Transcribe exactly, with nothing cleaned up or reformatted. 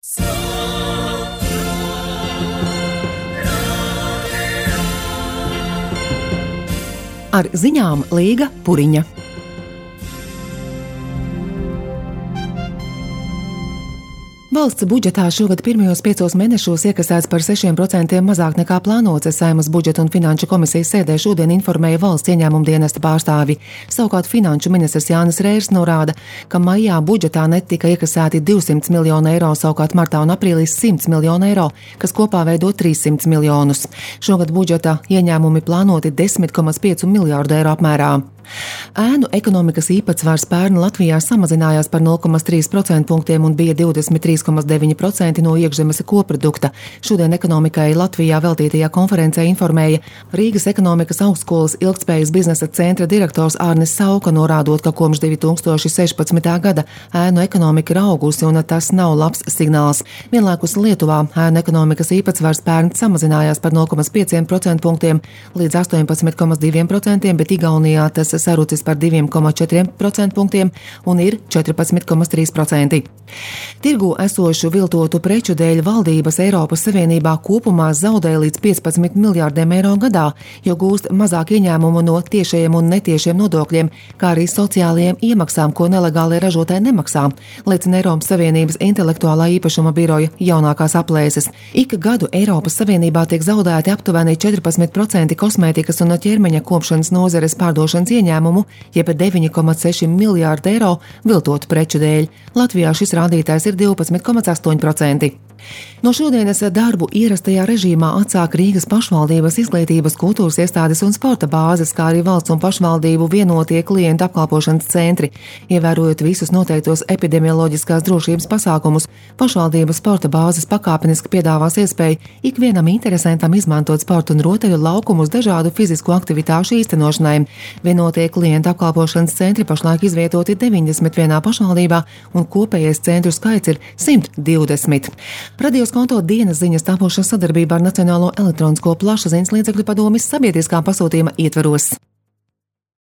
Ar ziņām Līga Puriņa. Valsts budžetā šogad pirmajos piecos mēnešos iekasēts par sešiem procentiem mazāk nekā plānots. Saeimas budžeta un finanšu komisijas sēdē šodien informēja valsts ieņēmuma dienesta pārstāvi. Savukārt finanšu ministrs Jānis Rērs norāda, ka maijā budžetā netika iekasēti divsimt miljoni eiro, savukārt martā un aprīlī simts miljoni eiro, kas kopā veido trīssimts miljonus. Šogad budžeta ieņēmumi plānoti desmit komats pieci miljārdu eiro apmērā. Ēnu ekonomikas īpatsvars pērn Latvijā samazinājās par nulle komats trīs procentpunktiem un bija divdesmit trīs komats deviņi procenti no iekšzemes koprodukta. Šodien ekonomikai Latvijā veltītajā konferencē informēja Rīgas ekonomikas augstskolas ilgtspējas biznesa centra direktors Ārnis Sauka, norādot, ka kopš divi tūkstoši sešpadsmitā gada ēnu ekonomika ir augusi un tas nav labs signāls. Vienlaikus Lietuvā ēnu ekonomikas īpatsvars pērn samazinājās par nulle komats pieci procentpunktiem līdz astoņpadsmit komats divi procenti, bet Igaunijā tas sarucis par divi komats četri procentpunktiem un ir četrpadsmit komats trīs procenti. Tirgū esošu viltotu preču dēļ valdības Eiropas Savienībā kopumā zaudē līdz piecpadsmit miljārdiem eiro gadā, jo gūst mazāk ieņēmumu no tiešajiem un netiešiem nodokļiem, kā arī sociālajiem iemaksām, ko nelegāli ražotāji nemaksā, liecina Eiropas Savienības intelektuālā īpašuma biroja jaunākās aplēses. Ik gadu Eiropas Savienībā tiek zaudēti aptuveni četrpadsmit procenti kosmētikas un ķermeņa kopšanas nozares pārdošanas ieņēmumu, jeb deviņi komats seši miljārdi eiro viltotu preču dēļ. Latvijā šis rādītājs ir divpadsmit komats astoņi procenti. No šodienas darbu ierastajā režīmā atsāk Rīgas pašvaldības izglītības, kultūras iestādes un sporta bāzes, kā arī valsts un pašvaldību vienotie klientu apkalpošanas centri. Ievērojot visus noteiktos epidemioloģiskās drošības pasākumus, pašvaldības sporta bāzes pakāpeniski piedāvās iespēju ikvienam interesantam izmantot sporta un rotaļu laukumus dažādu fizisko aktivitāšu īstenošanai. Vienotie klientu apkalpošanas centri pašlaik izvietoti deviņdesmit vienā pašvaldībā un kopējais centru skaits ir simt divdesmit. Radios konto dienas ziņas tapušas sadarbībā ar Nacionālo elektronisko plašsaziņas līdzekļu padomes sabiedriskā pasūtījuma ietvaros.